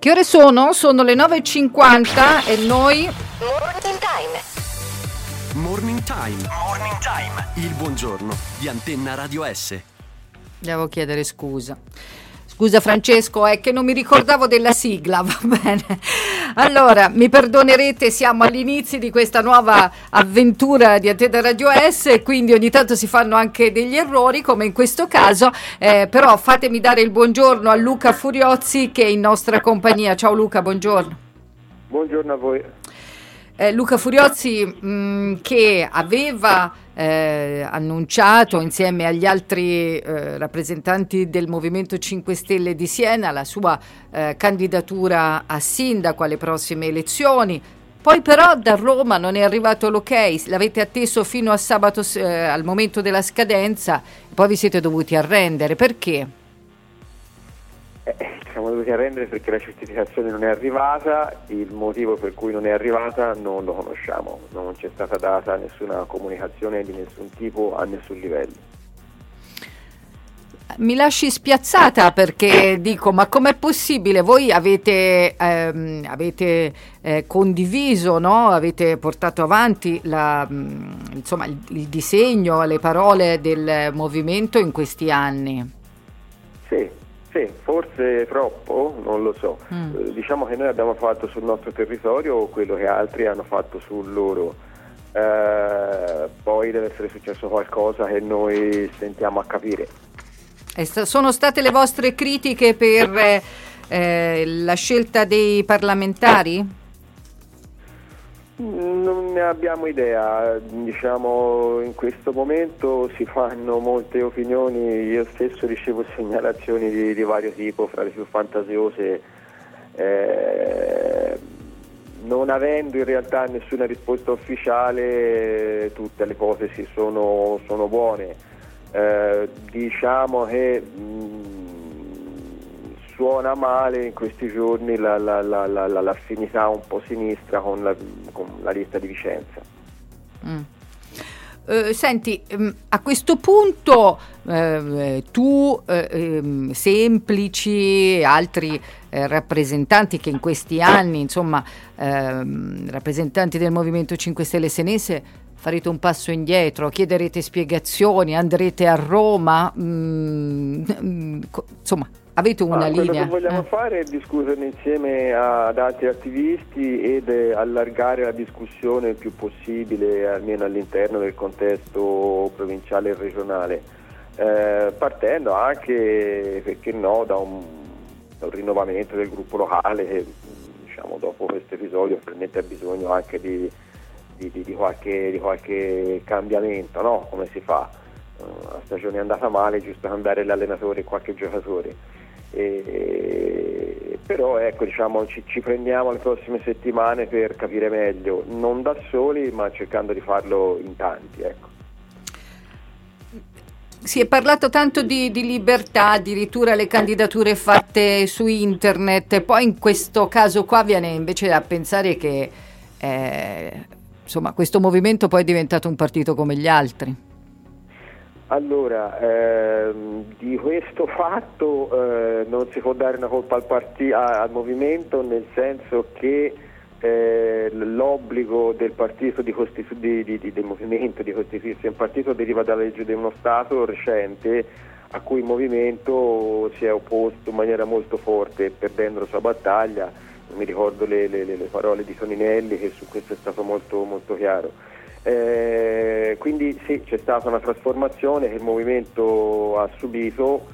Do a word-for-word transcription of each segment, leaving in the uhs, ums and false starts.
Che ore sono? Sono le nove e cinquanta e noi... Morning Time. Morning Time. Morning Time. Il buongiorno di Antenna Radio S. Devo chiedere scusa. Scusa Francesco, è che non mi ricordavo della sigla, va bene. Allora, mi perdonerete, siamo all'inizio di questa nuova avventura di Antenna Radio S e quindi ogni tanto si fanno anche degli errori, come in questo caso, eh, però fatemi dare il buongiorno a Luca Furiozzi che è in nostra compagnia. Ciao Luca, buongiorno. Buongiorno a voi. Eh, Luca Furiozzi mh, che aveva eh, annunciato insieme agli altri eh, rappresentanti del Movimento cinque Stelle di Siena la sua eh, candidatura a sindaco alle prossime elezioni. Poi però da Roma non è arrivato l'ok, l'avete atteso fino a sabato eh, al momento della scadenza, poi vi siete dovuti arrendere. Perché? Eh, siamo dovuti arrendere perché la certificazione non è arrivata, il motivo per cui non è arrivata non lo conosciamo, non c'è stata data nessuna comunicazione di nessun tipo a nessun livello. Mi lasci spiazzata perché dico, ma com'è possibile? Voi avete, ehm, avete eh, condiviso, no? Avete portato avanti la, mh, insomma, il, il disegno, le parole del movimento in questi anni. Sì. Sì, forse troppo, non lo so. Mm. Eh, diciamo che noi abbiamo fatto sul nostro territorio quello che altri hanno fatto sul loro. Eh, poi deve essere successo qualcosa che noi stentiamo a capire. E st- sono state le vostre critiche per eh, la scelta dei parlamentari? Non ne abbiamo idea, diciamo in questo momento si fanno molte opinioni, io stesso ricevo segnalazioni di, di vario tipo, fra le più fantasiose, eh, non avendo in realtà nessuna risposta ufficiale tutte le ipotesi sono, sono buone, eh, diciamo che mh, suona male in questi giorni la, la, la, la, la, l'affinità un po' sinistra con la, con la lista di Vicenza. Mm. Uh, senti, um, a questo punto uh, tu, uh, Semplici e altri uh, rappresentanti che in questi anni, insomma, uh, rappresentanti del Movimento cinque Stelle senese, farete un passo indietro, chiederete spiegazioni, andrete a Roma, mm, mm, insomma, avete una ah, linea? Quello che vogliamo eh. fare è discuterne insieme ad altri attivisti ed allargare la discussione il più possibile, almeno all'interno del contesto provinciale e regionale, eh, partendo anche, perché no, da un, da un rinnovamento del gruppo locale che, diciamo, dopo questo episodio probabilmente ha bisogno anche di, di, di, di, qualche, di qualche cambiamento, no? Come si fa? La stagione è andata male, è giusto cambiare l'allenatore e qualche giocatore. E, però ecco, diciamo, ci, ci prendiamo le prossime settimane per capire meglio, non da soli ma cercando di farlo in tanti, ecco. Si è parlato tanto di, di libertà, addirittura le candidature fatte su internet, poi in questo caso qua viene invece a pensare che eh, insomma questo movimento poi è diventato un partito come gli altri. Allora, ehm, di questo fatto eh, non si può dare una colpa al, parti- al movimento, nel senso che eh, l'obbligo del partito di costitu- di, di, di, del movimento di costituirsi un partito deriva dalla legge di uno Stato recente a cui il movimento si è opposto in maniera molto forte, perdendo la sua battaglia. Non mi ricordo le, le, le parole di Toninelli, che su questo è stato molto, molto chiaro. Eh, quindi sì, c'è stata una trasformazione che il movimento ha subito,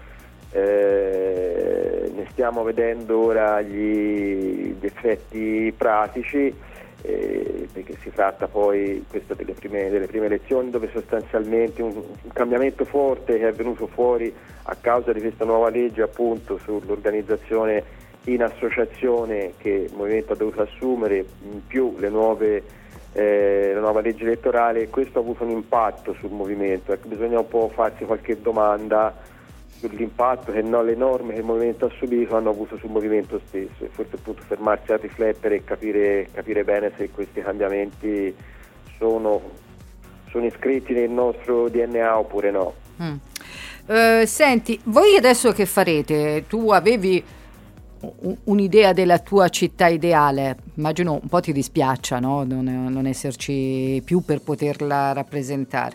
eh, ne stiamo vedendo ora gli, gli effetti pratici, eh, perché si tratta poi questo delle prime, delle prime elezioni dove sostanzialmente un, un cambiamento forte che è venuto fuori a causa di questa nuova legge appunto sull'organizzazione in associazione che il movimento ha dovuto assumere, in più le nuove Eh, la nuova legge elettorale. Questo ha avuto un impatto sul movimento, ecco, bisogna un po' farsi qualche domanda sull'impatto che no, le norme che il movimento ha subito hanno avuto sul movimento stesso, e forse appunto fermarsi a riflettere e capire, capire bene se questi cambiamenti sono, sono iscritti nel nostro D N A oppure no. Mm. Uh, senti, voi adesso che farete? Tu avevi un'idea della tua città ideale. Immagino un po' ti dispiaccia, no? non, non esserci più per poterla rappresentare.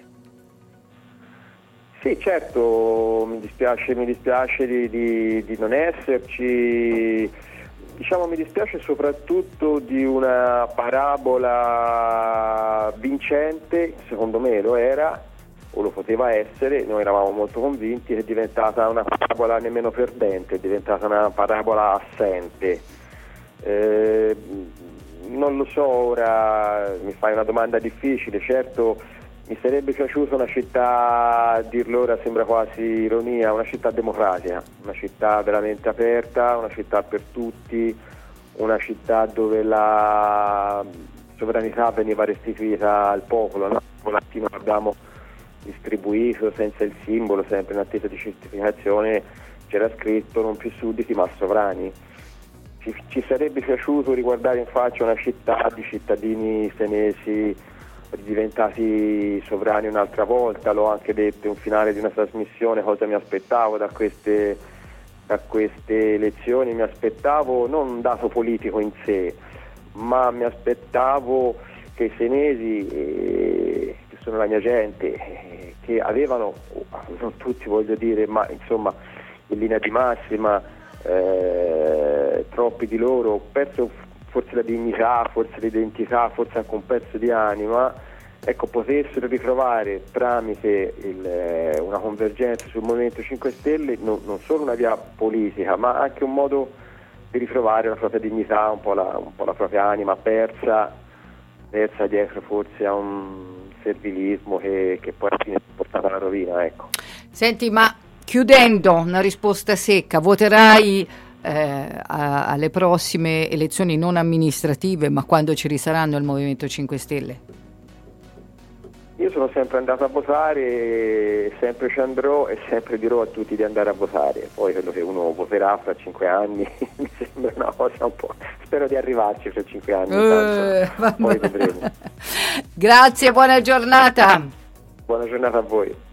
Sì, certo, mi dispiace, mi dispiace di, di, di non esserci. Diciamo, mi dispiace soprattutto di una parabola vincente, secondo me lo era, o lo poteva essere, noi eravamo molto convinti, che è diventata una parabola nemmeno perdente, è diventata una parabola assente. Eh, non lo so, ora mi fai una domanda difficile, certo mi sarebbe piaciuta una città, a dirlo ora sembra quasi ironia, una città democratica, una città veramente aperta, una città per tutti, una città dove la sovranità veniva restituita al popolo, no? Il volantino l'abbiamo distribuito senza il simbolo, sempre in attesa di certificazione, c'era scritto non più sudditi ma sovrani. Ci, ci sarebbe piaciuto riguardare in faccia una città di cittadini senesi diventati sovrani un'altra volta, l'ho anche detto in un finale di una trasmissione cosa mi aspettavo da queste, da queste elezioni. Mi aspettavo non un dato politico in sé, ma mi aspettavo che i senesi, eh, che sono la mia gente, eh, che avevano, non tutti voglio dire, ma insomma in linea di massima eh, troppi di loro, perso forse la dignità, forse l'identità, forse anche un pezzo di anima, ecco, potessero ritrovare tramite il, una convergenza sul Movimento cinque Stelle non, non solo una via politica, ma anche un modo di ritrovare la propria dignità, un po' la, un po' la propria anima persa, persa dietro forse a un servilismo che, che poi alla fine è portato alla rovina. Ecco. Senti, ma chiudendo, una risposta secca, voterai Eh, a, alle prossime elezioni non amministrative, ma quando ci risaranno il Movimento cinque Stelle? Io sono sempre andato a votare, sempre ci andrò e sempre dirò a tutti di andare a votare. Poi quello che uno voterà fra cinque anni mi sembra una cosa un po', spero di arrivarci fra cinque anni, uh, poi vedremo. Grazie, buona giornata. Buona giornata a voi.